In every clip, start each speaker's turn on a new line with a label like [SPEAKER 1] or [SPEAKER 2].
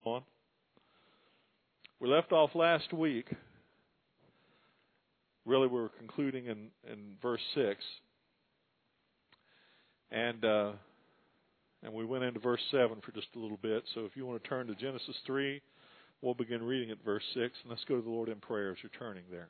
[SPEAKER 1] on. We left off last week. Really, we were concluding in verse 6. And we went into verse 7 for just a little bit. So if you want to turn to Genesis 3, we'll begin reading at verse 6. And let's go to the Lord in prayer as you're turning there.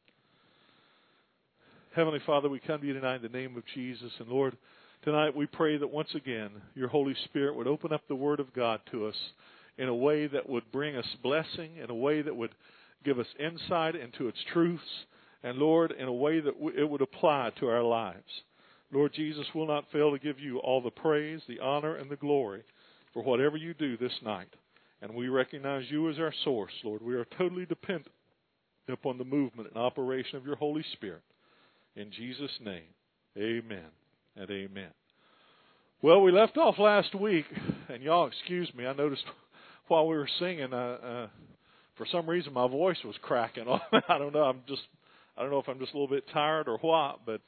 [SPEAKER 1] Heavenly Father, we come to you tonight in the name of Jesus. And Lord, tonight we pray that once again your Holy Spirit would open up the Word of God to us in a way that would bring us blessing, in a way that would give us insight into its truths, and Lord, in a way that it would apply to our lives. Lord Jesus, will not fail to give you all the praise, the honor, and the glory for whatever you do this night. And we recognize you as our source, Lord. We are totally dependent upon the movement and operation of your Holy Spirit. In Jesus' name, amen and amen. Well, we left off last week, and y'all excuse me, I noticed while we were singing, for some reason my voice was cracking. I don't know. I don't know if I'm just a little bit tired or what, but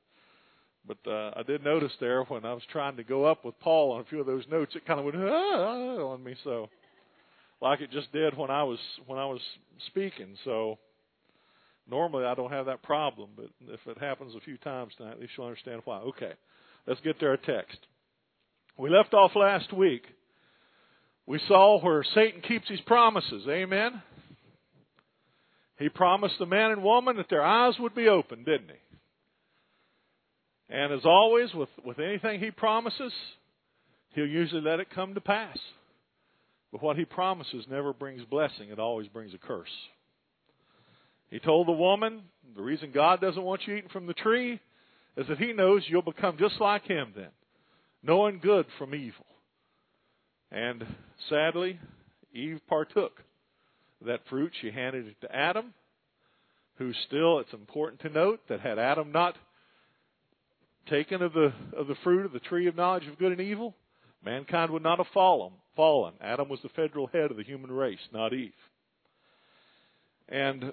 [SPEAKER 1] I did notice there when I was trying to go up with Paul on a few of those notes, it kind of went on me. So, like it just did when I was speaking. So, normally I don't have that problem, but if it happens a few times tonight, at least you'll understand why. Okay, let's get to our text. We left off last week. We saw where Satan keeps his promises. Amen? He promised the man and woman that their eyes would be open, didn't he? And as always, with anything he promises, he'll usually let it come to pass. But what he promises never brings blessing. It always brings a curse. He told the woman, the reason God doesn't want you eating from the tree is that he knows you'll become just like him then, knowing good from evil. And sadly, Eve partook of that fruit. She handed it to Adam, who still, it's important to note, that had Adam not taken of the fruit of the tree of knowledge of good and evil, mankind would not have fallen. Adam was the federal head of the human race, not Eve. And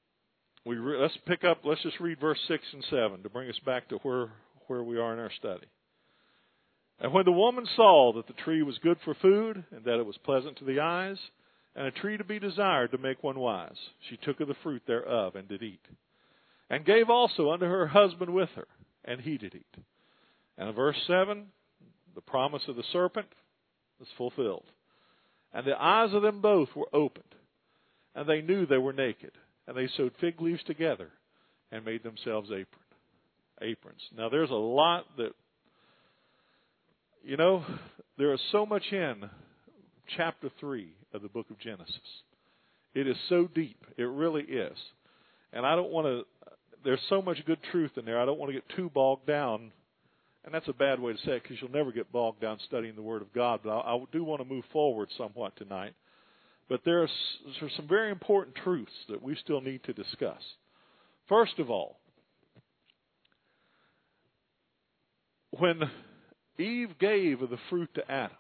[SPEAKER 1] let's just read verse 6 and 7 to bring us back to where we are in our study. And when the woman saw that the tree was good for food, and that it was pleasant to the eyes, and a tree to be desired to make one wise, she took of the fruit thereof, and did eat. And gave also unto her husband with her, and he did eat. And in verse 7, the promise of the serpent was fulfilled. And the eyes of them both were opened, and they knew they were naked. And they sewed fig leaves together, and made themselves aprons. Now there's a lot that, there is so much in chapter 3 of the book of Genesis. It is so deep. It really is. And there's so much good truth in there. I don't want to get too bogged down. And that's a bad way to say it, because you'll never get bogged down studying the Word of God. But I do want to move forward somewhat tonight. But there's some very important truths that we still need to discuss. First of all, when Eve gave of the fruit to Adam,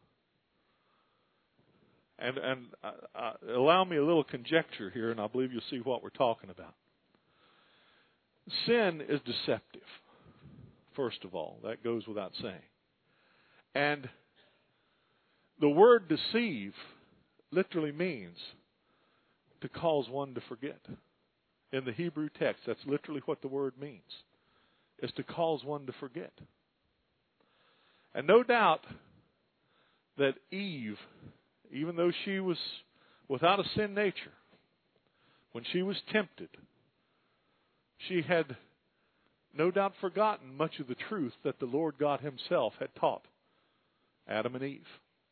[SPEAKER 1] and allow me a little conjecture here, and I believe you'll see what we're talking about. Sin is deceptive, first of all. That goes without saying. And the word deceive literally means to cause one to forget. In the Hebrew text, that's literally what the word means, is to cause one to forget. And no doubt that Eve, even though she was without a sin nature, when she was tempted, she had no doubt forgotten much of the truth that the Lord God himself had taught Adam and Eve.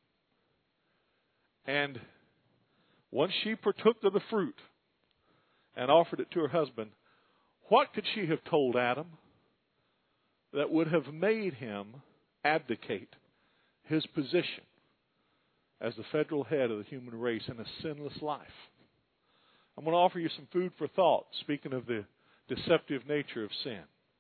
[SPEAKER 1] And once she partook of the fruit and offered it to her husband, what could she have told Adam that would have made him abdicate his position as the federal head of the human race in a sinless life? I'm going to offer you some food for thought, speaking of the deceptive nature of sin.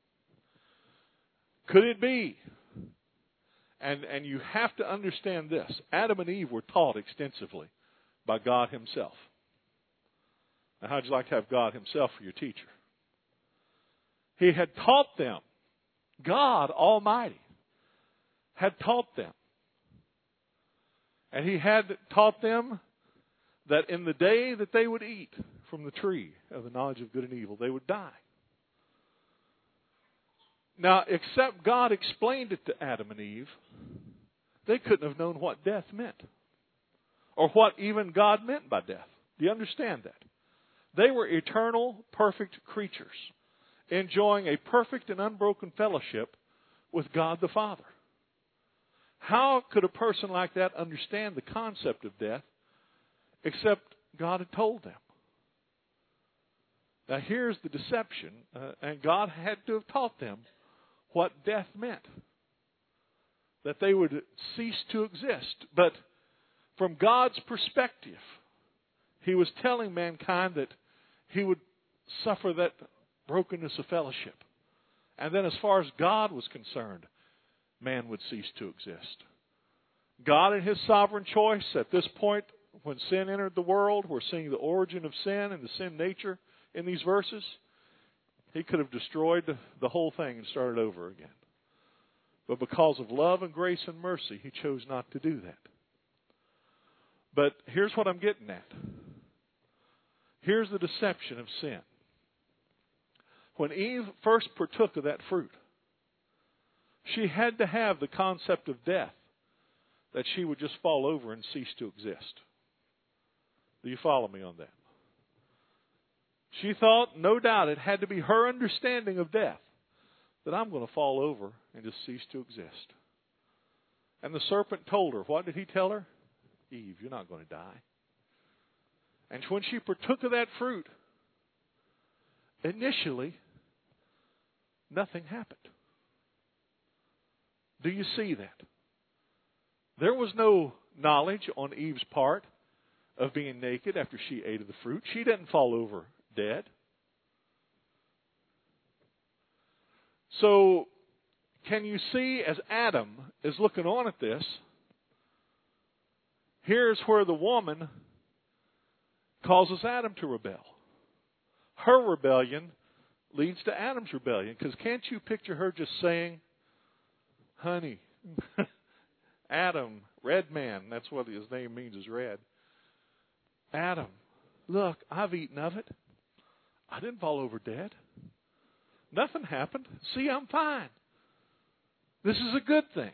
[SPEAKER 1] Could it be? And you have to understand this. Adam and Eve were taught extensively by God himself. Now, how'd you like to have God himself for your teacher? He had taught them. God Almighty had taught them. And he had taught them that in the day that they would eat from the tree of the knowledge of good and evil, they would die. Now, except God explained it to Adam and Eve, they couldn't have known what death meant, or what even God meant by death. Do you understand that? They were eternal, perfect creatures, enjoying a perfect and unbroken fellowship with God the Father. How could a person like that understand the concept of death except God had told them? Now here's the deception, and God had to have taught them what death meant, that they would cease to exist. But from God's perspective, He was telling mankind that He would suffer that brokenness of fellowship. And then as far as God was concerned, man would cease to exist. God in His sovereign choice, at this point when sin entered the world, we're seeing the origin of sin and the sin nature in these verses. He could have destroyed the whole thing and started over again. But because of love and grace and mercy, He chose not to do that. But here's what I'm getting at. Here's the deception of sin. When Eve first partook of that fruit, she had to have the concept of death, that she would just fall over and cease to exist. Do you follow me on that? She thought, no doubt, it had to be her understanding of death, that I'm going to fall over and just cease to exist. And the serpent told her, what did he tell her? Eve, you're not going to die. And when she partook of that fruit, initially, nothing happened. Do you see that? There was no knowledge on Eve's part of being naked after she ate of the fruit. She didn't fall over dead. So, can you see, as Adam is looking on at this, here's where the woman causes Adam to rebel. Her rebellion leads to Adam's rebellion. Because can't you picture her just saying, honey, Adam, red man, that's what his name means, is red. Adam, look, I've eaten of it. I didn't fall over dead. Nothing happened. See, I'm fine. This is a good thing.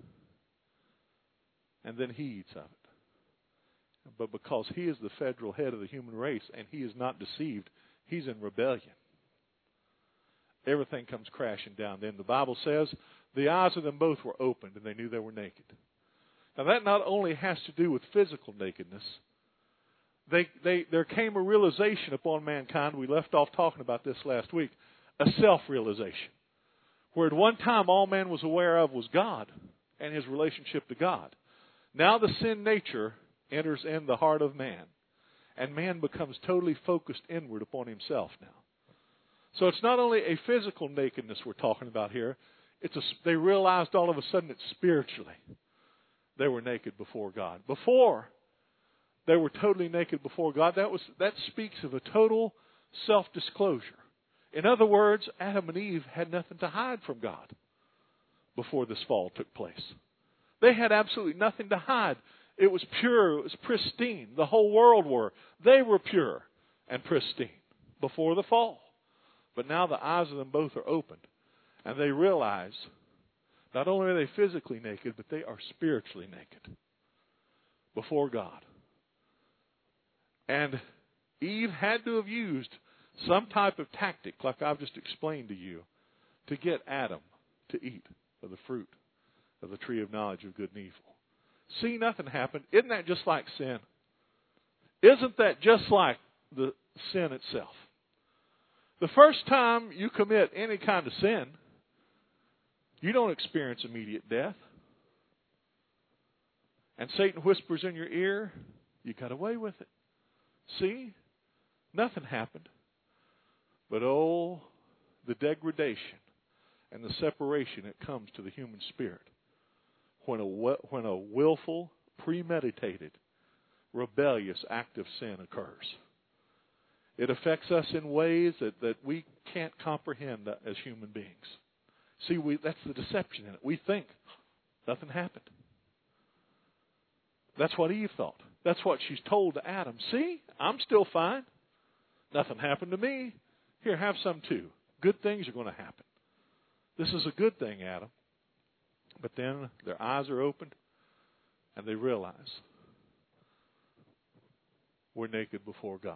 [SPEAKER 1] And then he eats of it. But because he is the federal head of the human race and he is not deceived, he's in rebellion. Everything comes crashing down. Then the Bible says the eyes of them both were opened and they knew they were naked. Now that not only has to do with physical nakedness, there came a realization upon mankind. We left off talking about this last week. A self-realization. Where at one time all man was aware of was God and his relationship to God. Now the sin nature enters in the heart of man. And man becomes totally focused inward upon himself now. So it's not only a physical nakedness we're talking about here. They realized all of a sudden that spiritually they were naked before God. Before they were totally naked before God, that speaks of a total self-disclosure. In other words, Adam and Eve had nothing to hide from God before this fall took place. They had absolutely nothing to hide. It was pure. It was pristine. The whole world were. They were pure and pristine before the fall. But now the eyes of them both are opened. And they realize not only are they physically naked, but they are spiritually naked before God. And Eve had to have used some type of tactic, like I've just explained to you, to get Adam to eat of the fruit of the tree of knowledge of good and evil. See, nothing happened. Isn't that just like sin? Isn't that just like the sin itself? The first time you commit any kind of sin, you don't experience immediate death. And Satan whispers in your ear, you got away with it. See, nothing happened. But oh, the degradation and the separation that comes to the human spirit when a willful, premeditated, rebellious act of sin occurs. It affects us in ways that we can't comprehend as human beings. See, that's the deception in it. We think nothing happened. That's what Eve thought. That's what she's told to Adam. See, I'm still fine. Nothing happened to me. Here, have some too. Good things are going to happen. This is a good thing, Adam. But then their eyes are opened and they realize we're naked before God.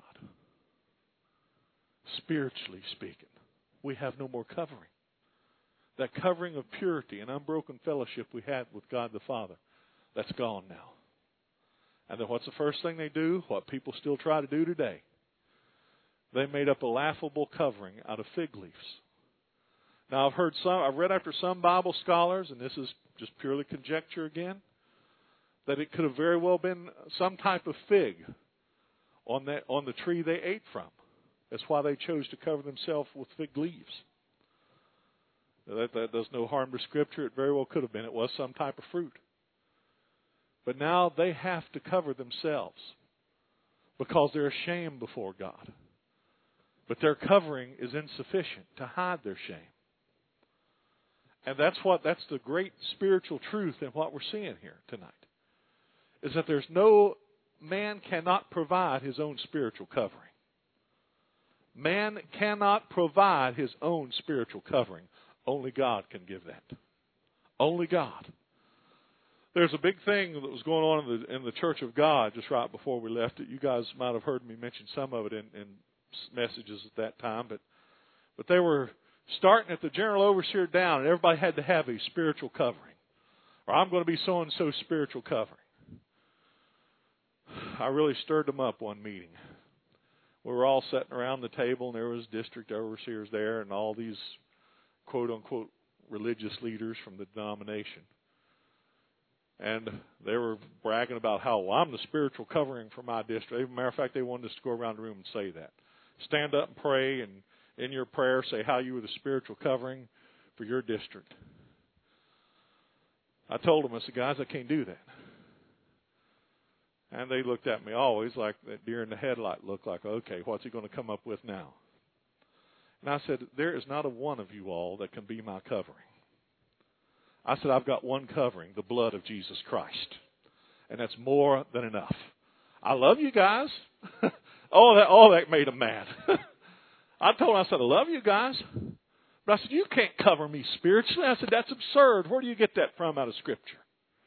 [SPEAKER 1] Spiritually speaking, we have no more covering. That covering of purity and unbroken fellowship we had with God the Father, that's gone now. And then what's the first thing they do? What people still try to do today. They made up a laughable covering out of fig leaves. Now I've read after some Bible scholars, and this is just purely conjecture again, that it could have very well been some type of fig on the tree they ate from. That's why they chose to cover themselves with fig leaves. That does no harm to Scripture. It very well could have been. It was some type of fruit. But now they have to cover themselves because they're ashamed before God. But their covering is insufficient to hide their shame. And that's the great spiritual truth in what we're seeing here tonight. Is that man cannot provide his own spiritual covering. Man cannot provide his own spiritual covering. Only God can give that. Only God. There's a big thing that was going on in the Church of God just right before we left it. You guys might have heard me mention some of it in messages at that time, but they were starting at the general overseer down, and everybody had to have a spiritual covering. Or I'm going to be so-and-so spiritual covering. I really stirred them up one meeting. We were all sitting around the table, and there was district overseers there and all these quote-unquote religious leaders from the denomination. And they were bragging about how, well, I'm the spiritual covering for my district. As a matter of fact, they wanted us to go around the room and say that. Stand up and pray, and in your prayer say how you were the spiritual covering for your district. I told them, I said, guys, I can't do that. And they looked at me always like that deer in the headlight look, like, okay, what's he going to come up with now? And I said, there is not a one of you all that can be my covering. I said, I've got one covering, the blood of Jesus Christ. And that's more than enough. I love you guys. that made them mad. I told them, I said, I love you guys. But I said, you can't cover me spiritually. I said, that's absurd. Where do you get that from out of Scripture?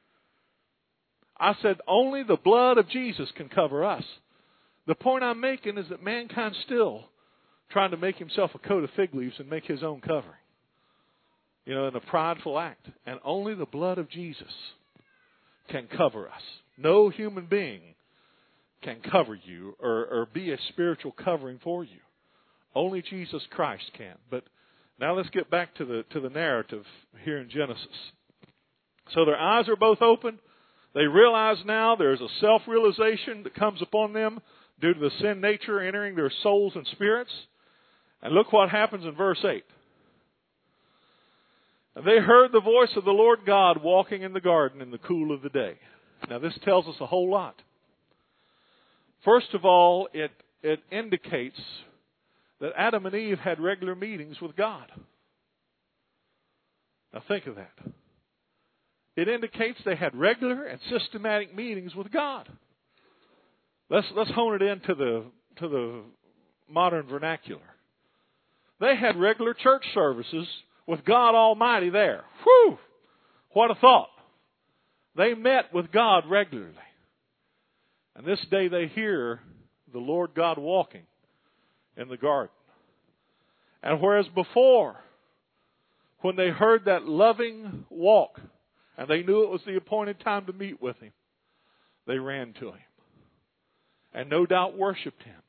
[SPEAKER 1] I said, only the blood of Jesus can cover us. The point I'm making is that mankind's still trying to make himself a coat of fig leaves and make his own covering. In a prideful act. And only the blood of Jesus can cover us. No human being can cover you or be a spiritual covering for you. Only Jesus Christ can. But now let's get back to the narrative here in Genesis. So their eyes are both open. They realize now there's a self-realization that comes upon them due to the sin nature entering their souls and spirits. And look what happens in verse 8. And they heard the voice of the Lord God walking in the garden in the cool of the day. Now this tells us a whole lot. First of all, it indicates that Adam and Eve had regular meetings with God. Now think of that. It indicates they had regular and systematic meetings with God. Let's hone it into the modern vernacular. They had regular church services with God Almighty there. Whew! What a thought. They met with God regularly. And this day they hear the Lord God walking in the garden. And whereas before, when they heard that loving walk, and they knew it was the appointed time to meet with Him, they ran to Him. And no doubt worshiped Him.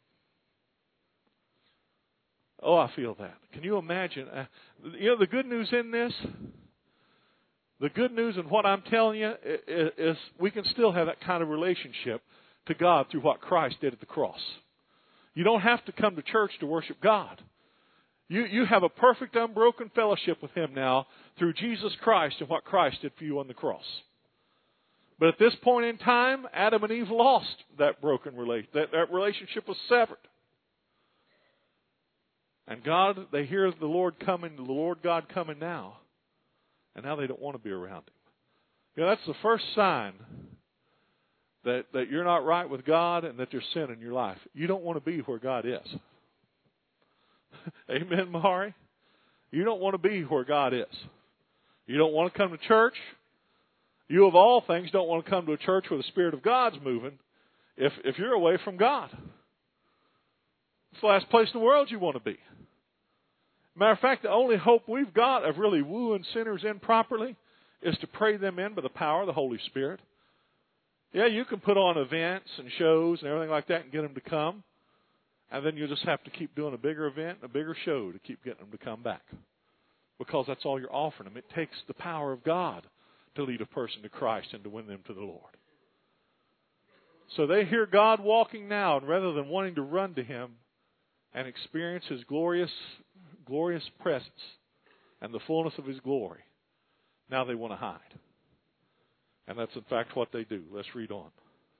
[SPEAKER 1] Oh, I feel that. Can you imagine? The good news in this, the good news in what I'm telling you is we can still have that kind of relationship to God through what Christ did at the cross. You don't have to come to church to worship God. You have a perfect, unbroken fellowship with Him now through Jesus Christ and what Christ did for you on the cross. But at this point in time, Adam and Eve lost that broken relationship. That relationship was severed. And they hear the Lord coming, the Lord God coming now. And now they don't want to be around Him. That's the first sign that you're not right with God and that there's sin in your life. You don't want to be where God is. Amen, Mahari? You don't want to be where God is. You don't want to come to church. You, of all things, don't want to come to a church where the Spirit of God's moving if you're away from God. It's the last place in the world you want to be. Matter of fact, the only hope we've got of really wooing sinners in properly is to pray them in by the power of the Holy Spirit. Yeah, you can put on events and shows and everything like that and get them to come. And then you just have to keep doing a bigger event and a bigger show to keep getting them to come back. Because that's all you're offering them. It takes the power of God to lead a person to Christ and to win them to the Lord. So they hear God walking now, and rather than wanting to run to Him and experience His glorious presence and the fullness of His glory, now they want to hide. And that's in fact what they do. Let's read on.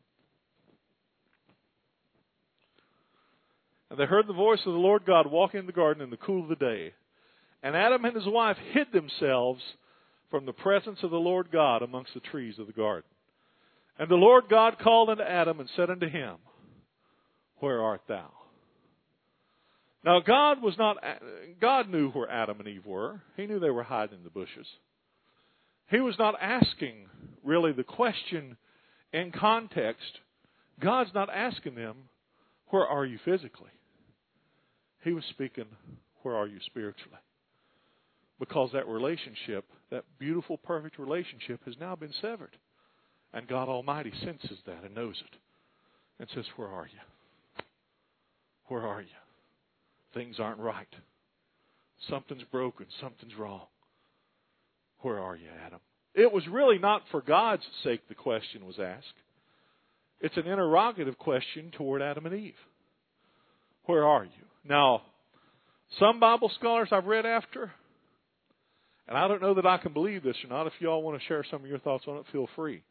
[SPEAKER 1] And they heard the voice of the Lord God walking in the garden in the cool of the day. And Adam and his wife hid themselves from the presence of the Lord God amongst the trees of the garden. And the Lord God called unto Adam and said unto him, Where art thou? Now God knew where Adam and Eve were. He knew they were hiding in the bushes. He was not asking really the question in context. God's not asking them, where are you physically? He was speaking, where are you spiritually? Because that relationship, that beautiful, perfect relationship has now been severed. And God Almighty senses that and knows it. And says, where are you? Where are you? Things aren't right. Something's broken. Something's wrong. Where are you, Adam? It was really not for God's sake the question was asked. It's an interrogative question toward Adam and Eve. Where are you? Now, some Bible scholars I've read after, and I don't know that I can believe this or not. If you all want to share some of your thoughts on it, feel free.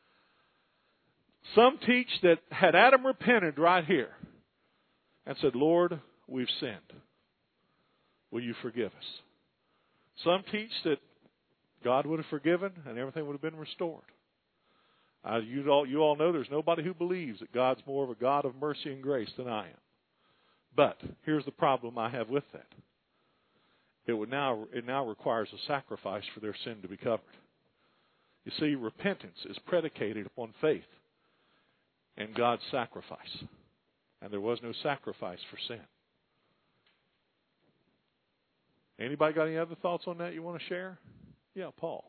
[SPEAKER 1] Some teach that had Adam repented right here and said, Lord, we've sinned. Will you forgive us? Some teach that God would have forgiven and everything would have been restored. You all know there's nobody who believes that God's more of a God of mercy and grace than I am. But here's the problem I have with that. It now requires a sacrifice for their sin to be covered. You see, repentance is predicated upon faith in God's sacrifice. And there was no sacrifice for sin. Anybody got any other thoughts on that you want to share? Yeah, Paul.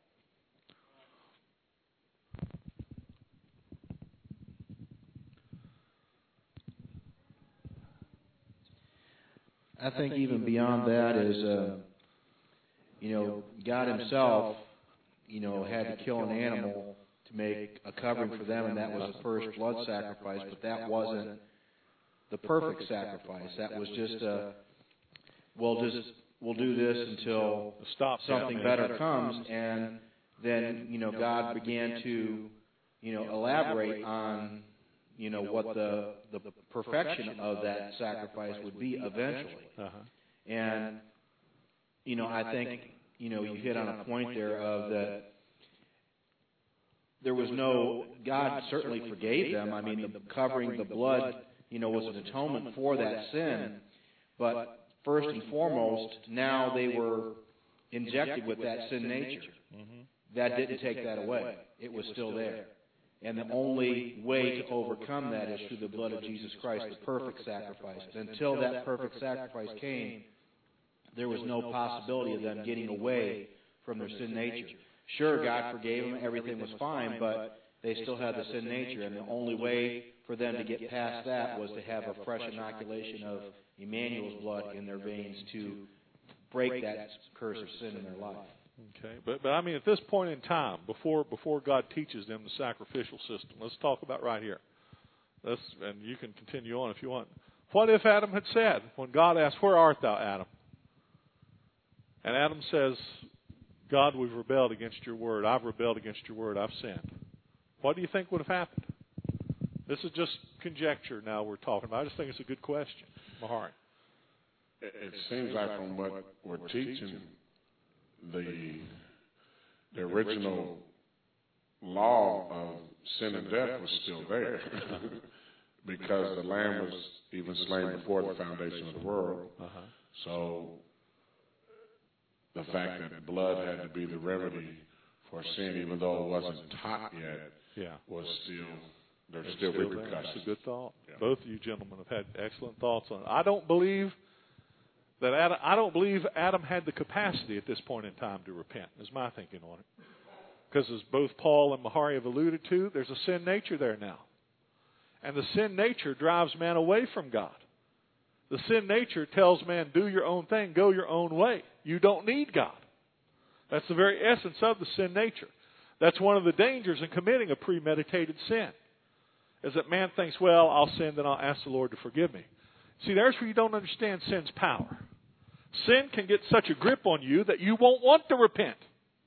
[SPEAKER 2] I think even beyond that is, God Himself, had to kill an animal to make a covering for them, and that was the first blood sacrifice, but that wasn't the perfect sacrifice. That was just we'll do this until something better comes, and then, God began to, elaborate on what the perfection of that sacrifice would be eventually. And, I think, you hit on a point there of that there was God certainly forgave them. I mean, the covering the blood, was an atonement for that sin. But first and foremost, now they were injected with that sin nature. That didn't take that away. It was still there. And the only way to overcome that is through the blood of Jesus Christ, the perfect sacrifice. Until that perfect sacrifice came, there was no possibility of them getting away from their sin nature. Sure, God forgave them, everything was fine, but they still had the sin nature, and the only way for them to get past that was to have a fresh inoculation of Emmanuel's blood in their veins to break that curse of sin in their life.
[SPEAKER 1] Okay, but I mean, at this point in time, before God teaches them the sacrificial system, let's talk about right here. And you can continue on if you want. What if Adam had said, when God asked, where art thou, Adam? And Adam says, God, we've rebelled against your word. I've rebelled against your word. I've sinned. What do you think would have happened? This is just conjecture now we're talking about. I just think it's a good question. Mahari.
[SPEAKER 3] It seems like from what we're teaching, the original law of sin and death was still there because the Lamb was even slain before the foundation of the world. So the fact that blood had to be the remedy for sin, even though it wasn't taught yet, was still, there's still repercussions.
[SPEAKER 1] That's a good thought. Yeah. Both of you gentlemen have had excellent thoughts on it. I don't believe Adam had the capacity at this point in time to repent, is my thinking on it. Because as both Paul and Mahari have alluded to, there's a sin nature there now. And the sin nature drives man away from God. The sin nature tells man, do your own thing, go your own way. You don't need God. That's the very essence of the sin nature. That's one of the dangers in committing a premeditated sin, is that man thinks, well, I'll sin, then I'll ask the Lord to forgive me. See, there's where you don't understand sin's power. Sin can get such a grip on you that you won't want to repent.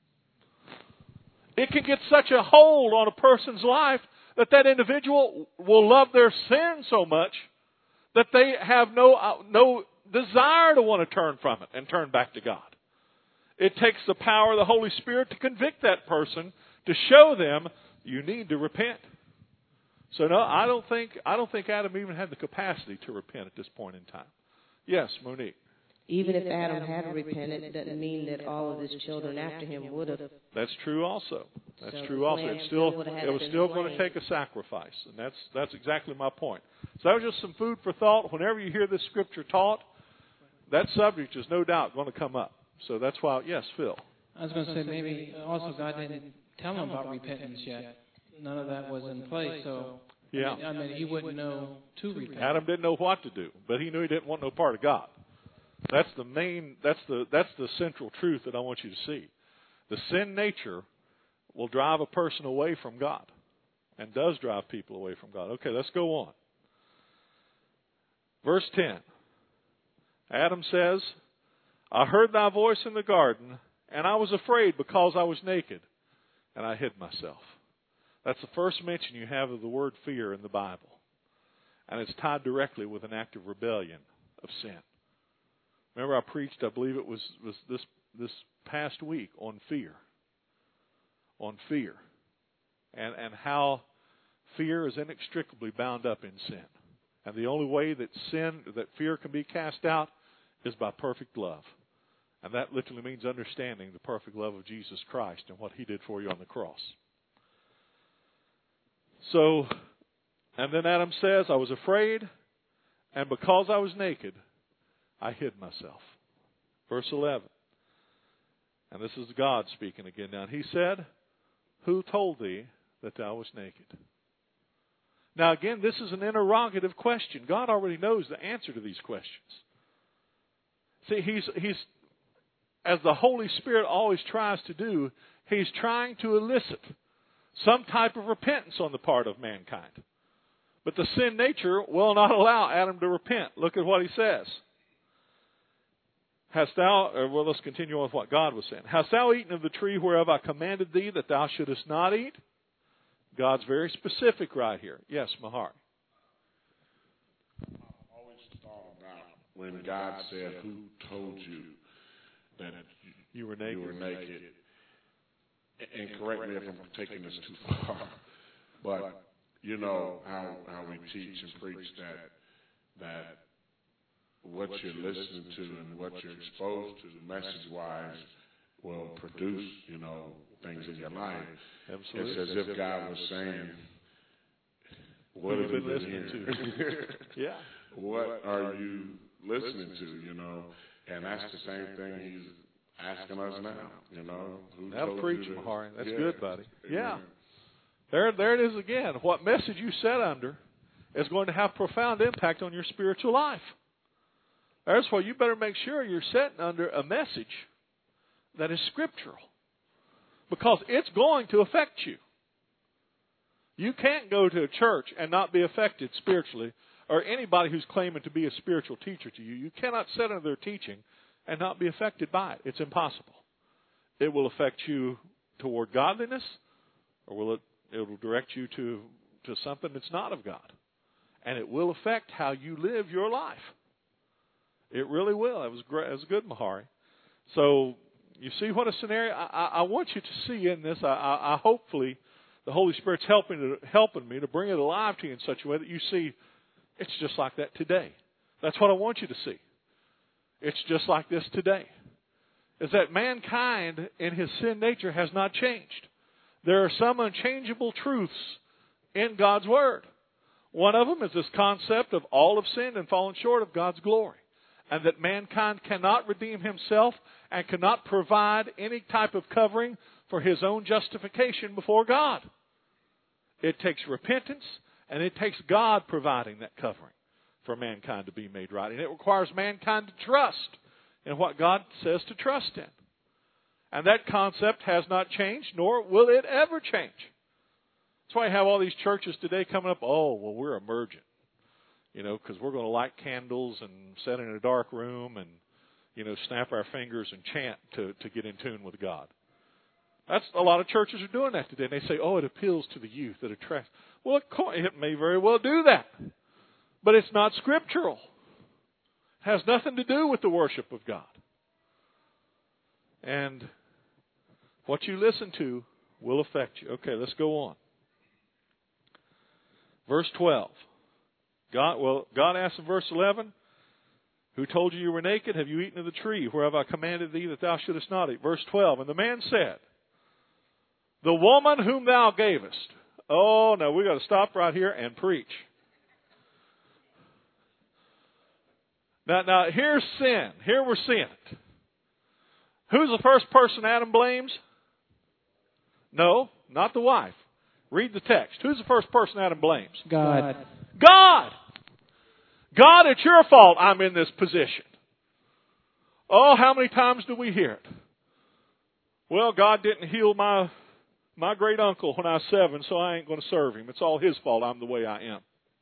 [SPEAKER 1] It can get such a hold on a person's life that individual will love their sin so much that they have no desire to want to turn from it and turn back to God. It takes the power of the Holy Spirit to convict that person, to show them you need to repent. So no, I don't think Adam even had the capacity to repent at this point in time. Yes, Monique.
[SPEAKER 4] Even if Adam had repented, it doesn't mean that all of his children after him would have.
[SPEAKER 1] That's true also. That's true also. It was still going to take a sacrifice, and that's exactly my point. So that was just some food for thought. Whenever you hear this scripture taught, that subject is no doubt going to come up. So that's why, yes, Phil.
[SPEAKER 5] I was going to say maybe also God didn't tell him about repentance yet. None of that was in place, so
[SPEAKER 1] yeah.
[SPEAKER 5] I mean he wouldn't know to repent.
[SPEAKER 1] Adam didn't know what to do, but he knew he didn't want no part of God. That's the central truth that I want you to see. The sin nature will drive a person away from God, and does drive people away from God. Okay, let's go on. Verse 10. Adam says, I heard thy voice in the garden, and I was afraid because I was naked, and I hid myself. That's the first mention you have of the word fear in the Bible. And it's tied directly with an act of rebellion, of sin. Remember I preached, I believe it was this past week, on fear. On fear. And how fear is inextricably bound up in sin. And the only way that fear can be cast out is by perfect love. And that literally means understanding the perfect love of Jesus Christ and what he did for you on the cross. So, and then Adam says, I was afraid, and because I was naked, I hid myself. Verse 11. And this is God speaking again now. And he said, who told thee that thou wast naked? Now again, this is an interrogative question. God already knows the answer to these questions. See, he's as the Holy Spirit always tries to do, he's trying to elicit some type of repentance on the part of mankind. But the sin nature will not allow Adam to repent. Look at what he says. Let's continue on with what God was saying. Hast thou eaten of the tree whereof I commanded thee that thou shouldest not eat? God's very specific right here. Yes, Mahar.
[SPEAKER 3] I've always thought about when God said, who told you that
[SPEAKER 1] you were naked?
[SPEAKER 3] And correct me if I'm taking this too far, but you know how we teach and preach that what you're listening to and what you're exposed to message-wise will produce, things in your life.
[SPEAKER 1] Absolutely.
[SPEAKER 3] It's as if God was saying, what have you been listening to?
[SPEAKER 1] Yeah.
[SPEAKER 3] What are you listening to, And that's the same thing he's asking us now, Who
[SPEAKER 1] that'll
[SPEAKER 3] told
[SPEAKER 1] preach,
[SPEAKER 3] you to,
[SPEAKER 1] Mahari. That's
[SPEAKER 3] yeah.
[SPEAKER 1] good, buddy. Yeah. There it is again. What message you set under is going to have profound impact on your spiritual life. That's why you better make sure you're setting under a message that is scriptural. Because it's going to affect you. You can't go to a church and not be affected spiritually, or anybody who's claiming to be a spiritual teacher to you. You cannot sit under their teaching and not be affected by it. It's impossible. It will affect you toward godliness, or it will direct you to something that's not of God. And it will affect how you live your life. It really will. It was great. It was good, Mahari. So you see what a scenario. I want you to see in this. I hopefully The Holy Spirit's helping me to bring it alive to you in such a way that you see it's just like that today. That's what I want you to see. It's just like this today. Is that mankind in his sin nature has not changed. There are some unchangeable truths in God's Word. One of them is this concept of all have sinned and fallen short of God's glory. And that mankind cannot redeem himself and cannot provide any type of covering for his own justification before God. It takes repentance, and it takes God providing that covering for mankind to be made right. And it requires mankind to trust in what God says to trust in. And that concept has not changed, nor will it ever change. That's why you have all these churches today coming up, oh, well, we're emergent. Because we're going to light candles and sit in a dark room and, snap our fingers and chant to get in tune with God. That's a lot of churches are doing that today. And they say, oh, it appeals to the youth. It attracts. Well, it may very well do that. But it's not scriptural. It has nothing to do with the worship of God. And what you listen to will affect you. Okay, let's go on. Verse 12. God asks in verse 11, who told you were naked? Have you eaten of the tree whereof I commanded thee that thou shouldest not eat? Verse 12. And the man said, the woman whom thou gavest. Oh, no, we've got to stop right here and preach. Now, here's sin. Here we're seeing it. Who's the first person Adam blames? No, not the wife. Read the text. Who's the first person Adam blames?
[SPEAKER 5] God.
[SPEAKER 1] God! God, it's your fault I'm in this position. Oh, how many times do we hear it? Well, God didn't heal my great uncle when I was 7, so I ain't going to serve him. It's all his fault I'm the way I am.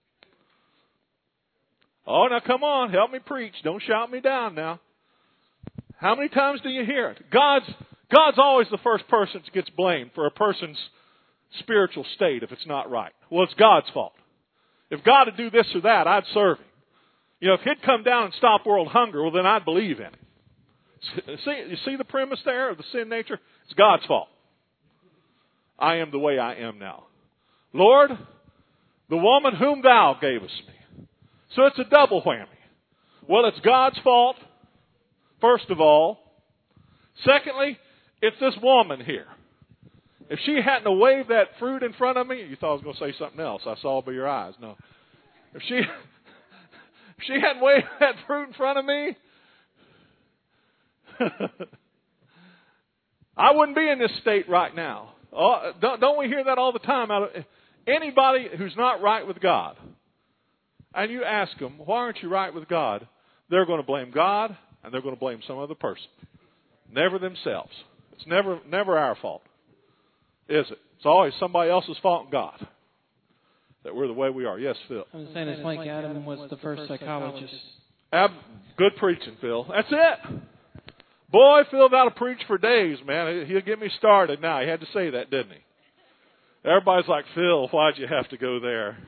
[SPEAKER 1] Oh, now come on, help me preach. Don't shout me down now. How many times do you hear it? God's always the first person that gets blamed for a person's spiritual state if it's not right. Well, it's God's fault. If God would do this or that, I'd serve him. If he'd come down and stop world hunger, well, then I'd believe in him. You see the premise there of the sin nature? It's God's fault. I am the way I am now. Lord, the woman whom thou gavest me. So it's a double whammy. Well, it's God's fault, first of all. Secondly, it's this woman here. If she hadn't waved that fruit in front of me, you thought I was going to say something else. I saw by your eyes. No. If she hadn't waved that fruit in front of me, I wouldn't be in this state right now. Oh, don't we hear that all the time? Anybody who's not right with God, and you ask them, why aren't you right with God? They're going to blame God, and they're going to blame some other person. Never themselves. It's never our fault, is it? It's always somebody else's fault and God that we're the way we are. Yes, Phil.
[SPEAKER 5] I was saying it's like Adam was the first psychologist.
[SPEAKER 1] Good preaching, Phil. That's it. Boy, Phil got to preach for days, man. He'll get me started now. He had to say that, didn't he? Everybody's like, Phil, why'd you have to go there?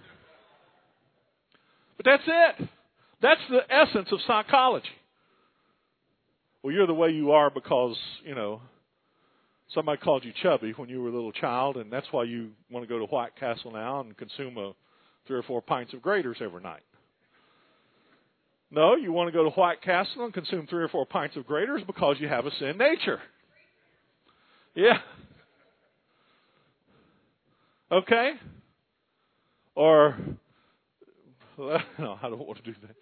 [SPEAKER 1] But that's it. That's the essence of psychology. Well, you're the way you are because, somebody called you chubby when you were a little child, and that's why you want to go to White Castle now and consume 3 or 4 pints of Graters every night. No, you want to go to White Castle and consume 3 or 4 pints of Graters because you have a sin nature. Yeah. Okay? Or, no, I don't want to do that.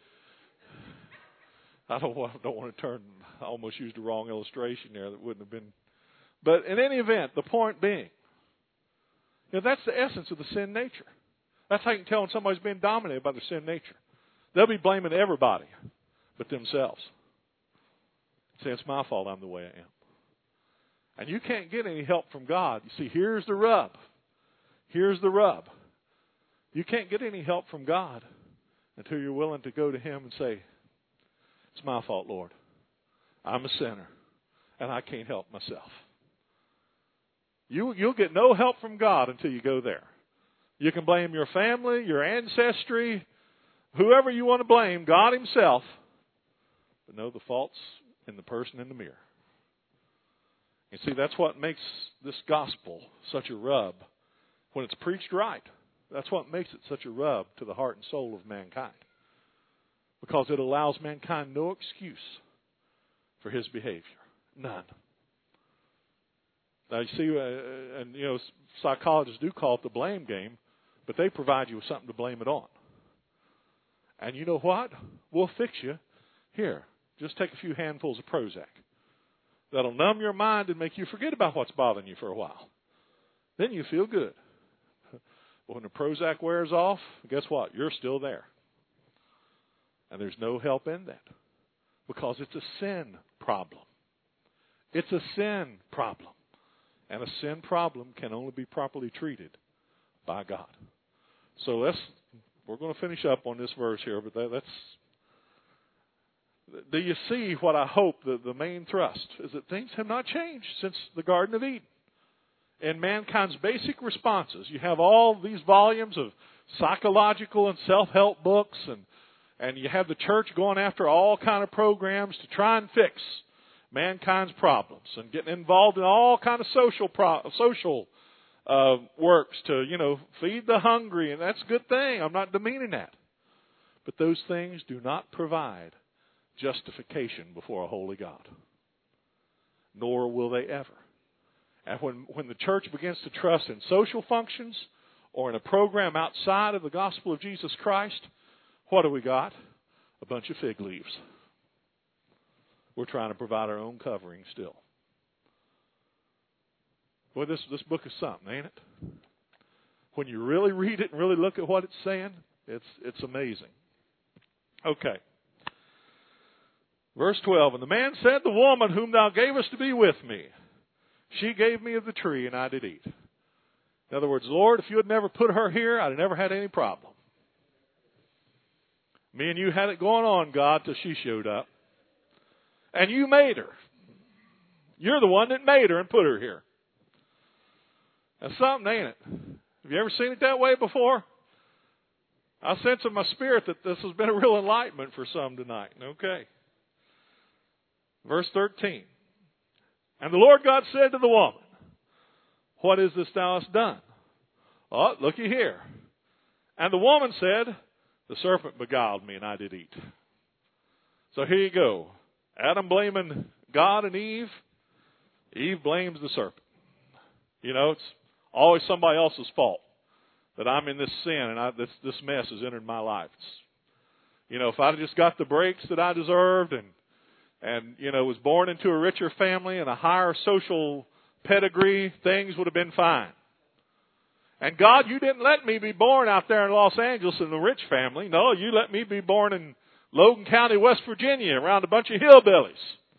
[SPEAKER 1] I don't want to turn, I almost used the wrong illustration there that wouldn't have been. But in any event, the point being, that's the essence of the sin nature. That's how you can tell when somebody's being dominated by the sin nature. They'll be blaming everybody but themselves. Say, it's my fault I'm the way I am. And you can't get any help from God. You see, here's the rub. Here's the rub. You can't get any help from God until you're willing to go to Him and say, it's my fault, Lord. I'm a sinner, and I can't help myself. You'll get no help from God until you go there. You can blame your family, your ancestry, whoever you want to blame, God Himself. But no, the fault's in the person in the mirror. You see, that's what makes this gospel such a rub when it's preached right. That's what makes it such a rub to the heart and soul of mankind. Because it allows mankind no excuse for his behavior. None. Now you see, and psychologists do call it the blame game, but they provide you with something to blame it on. And you know what? We'll fix you. Here, just take a few handfuls of Prozac. That'll numb your mind and make you forget about what's bothering you for a while. Then you feel good. But when the Prozac wears off, guess what? You're still there. And there's no help in that. Because it's a sin problem. It's a sin problem. And a sin problem can only be properly treated by God. So we're going to finish up on this verse here, but do you see what I hope the main thrust is that things have not changed since the Garden of Eden. In mankind's basic responses, you have all these volumes of psychological and self-help books, and you have the church going after all kind of programs to try and fix mankind's problems and getting involved in all kind of social works to, feed the hungry, and that's a good thing. I'm not demeaning that. But those things do not provide justification before a holy God. Nor will they ever. And when the church begins to trust in social functions or in a program outside of the gospel of Jesus Christ, what do we got? A bunch of fig leaves. We're trying to provide our own covering still. Boy, this book is something, ain't it? When you really read it and really look at what it's saying, it's amazing. Okay. Verse 12, and the man said, the woman whom thou gavest to be with me, she gave me of the tree, and I did eat. In other words, Lord, if you had never put her here, I'd have never had any problem. Me and you had it going on, God, till she showed up. And you made her. You're the one that made her and put her here. That's something, ain't it? Have you ever seen it that way before? I sense in my spirit that this has been a real enlightenment for some tonight. Okay. Verse 13. And the Lord God said to the woman, what is this thou hast done? Oh, looky here. And the woman said, the serpent beguiled me, and I did eat. So here you go. Adam blaming God and Eve. Eve blames the serpent. It's always somebody else's fault that I'm in this sin and this mess has entered my life. If I'd just got the breaks that I deserved and was born into a richer family and a higher social pedigree, things would have been fine. And God, you didn't let me be born out there in Los Angeles in a rich family. No, you let me be born in Logan County, West Virginia, around a bunch of hillbillies.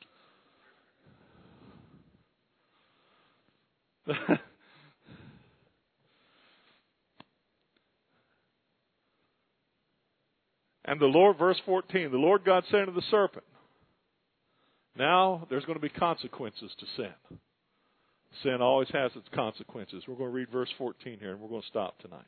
[SPEAKER 1] And the Lord, verse 14, the Lord God said to the serpent, now there's going to be consequences to sin. Sin always has its consequences. We're going to read verse 14 here, and we're going to stop tonight.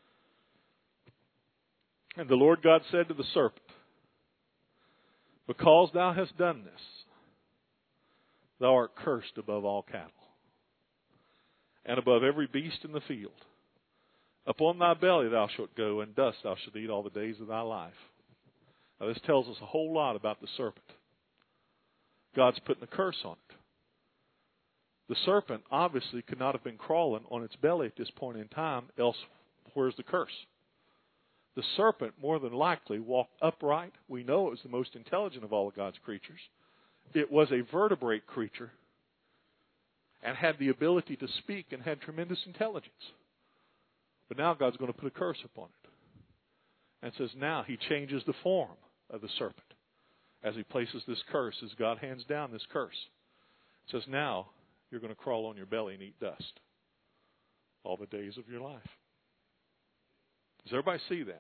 [SPEAKER 1] And the Lord God said to the serpent, because thou hast done this, thou art cursed above all cattle, and above every beast in the field. Upon thy belly thou shalt go, and dust thou shalt eat all the days of thy life. Now this tells us a whole lot about the serpent. God's putting a curse on it. The serpent obviously could not have been crawling on its belly at this point in time, else where's the curse? The serpent more than likely walked upright. We know it was the most intelligent of all of God's creatures. It was a vertebrate creature and had the ability to speak and had tremendous intelligence. But now God's going to put a curse upon it. And says now he changes the form of the serpent as he places this curse, as God hands down this curse. It says now you're going to crawl on your belly and eat dust all the days of your life. Does everybody see that?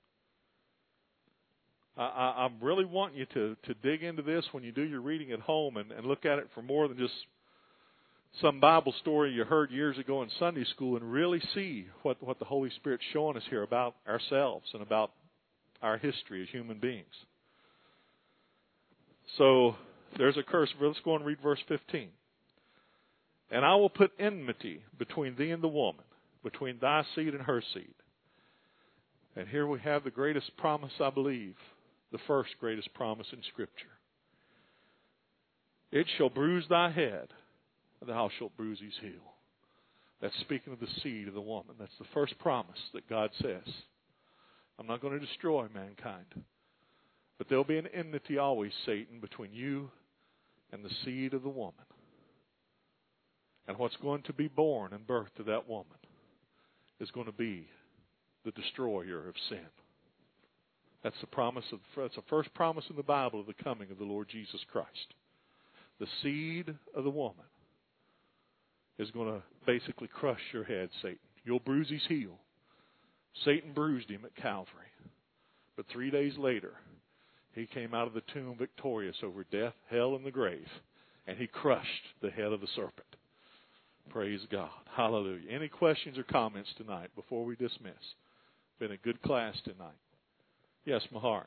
[SPEAKER 1] I'm really wanting you to dig into this when you do your reading at home and look at it for more than just some Bible story you heard years ago in Sunday school, and really see what the Holy Spirit's showing us here about ourselves and about our history as human beings. So there's a curse. Let's go and read verse 15. And I will put enmity between thee and the woman, between thy seed and her seed. And here we have the greatest promise, I believe, the first greatest promise in Scripture. It shall bruise thy head, and thou shalt bruise his heel. That's speaking of the seed of the woman. That's the first promise that God says. I'm not going to destroy mankind. But there'll be an enmity always, Satan, between you and the seed of the woman. And what's going to be born and birthed to that woman is going to be the destroyer of sin. That's the first promise in the Bible of the coming of the Lord Jesus Christ. The seed of the woman is going to basically crush your head, Satan. You'll bruise his heel. Satan bruised him at Calvary. But 3 days later, he came out of the tomb victorious over death, hell, and the grave. And he crushed the head of the serpent. Praise God. Hallelujah. Any questions or comments tonight before we dismiss? Been a good class tonight. Yes, Mahari.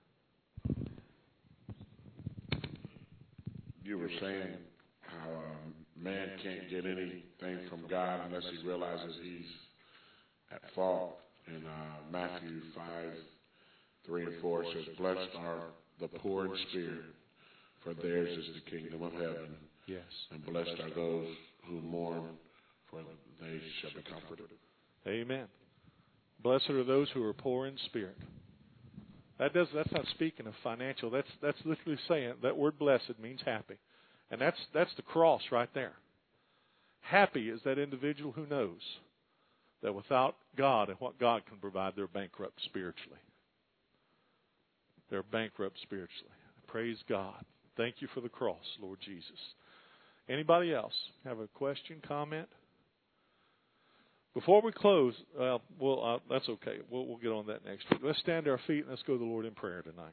[SPEAKER 3] You were saying how man can't get anything from God unless he realizes he's at fault. In Matthew 5:3-4 it says, "Blessed are the poor in spirit, for theirs is the kingdom of heaven.
[SPEAKER 1] Yes.
[SPEAKER 3] And blessed are those who mourn, for they shall be comforted."
[SPEAKER 1] Amen. Blessed are those who are poor in spirit. That's not speaking of financial. That's literally saying that word blessed means happy. And that's the cross right there. Happy is that individual who knows that without God and what God can provide, they're bankrupt spiritually. They're bankrupt spiritually. Praise God. Thank you for the cross, Lord Jesus. Anybody else have a question, comment? Before we close, that's okay. We'll get on that next week. Let's stand to our feet and let's go to the Lord in prayer tonight.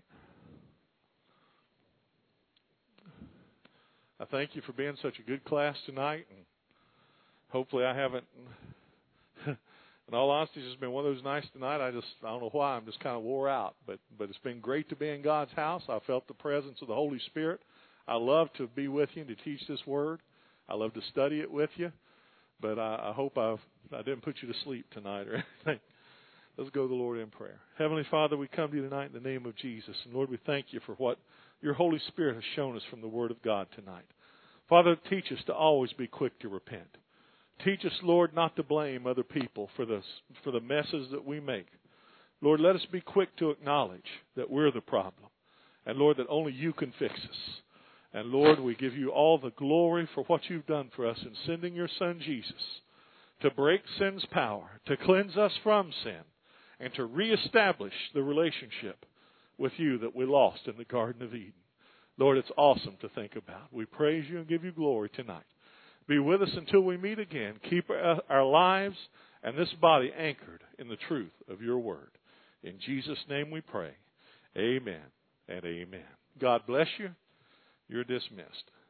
[SPEAKER 1] I thank you for being such a good class tonight, and hopefully I haven't. In all honesty, it's been one of those nights tonight. I don't know why. I'm just kind of wore out, but it's been great to be in God's house. I felt the presence of the Holy Spirit. I love to be with you and to teach this word. I love to study it with you. But I hope I didn't put you to sleep tonight or anything. Let's go to the Lord in prayer. Heavenly Father, we come to you tonight in the name of Jesus. And Lord, we thank you for what your Holy Spirit has shown us from the Word of God tonight. Father, teach us to always be quick to repent. Teach us, Lord, not to blame other people for the messes that we make. Lord, let us be quick to acknowledge that we're the problem. And Lord, that only you can fix us. And Lord, we give you all the glory for what you've done for us in sending your Son Jesus to break sin's power, to cleanse us from sin, and to reestablish the relationship with you that we lost in the Garden of Eden. Lord, it's awesome to think about. We praise you and give you glory tonight. Be with us until we meet again. Keep our lives and this body anchored in the truth of your word. In Jesus' name we pray. Amen and amen. God bless you. You're dismissed.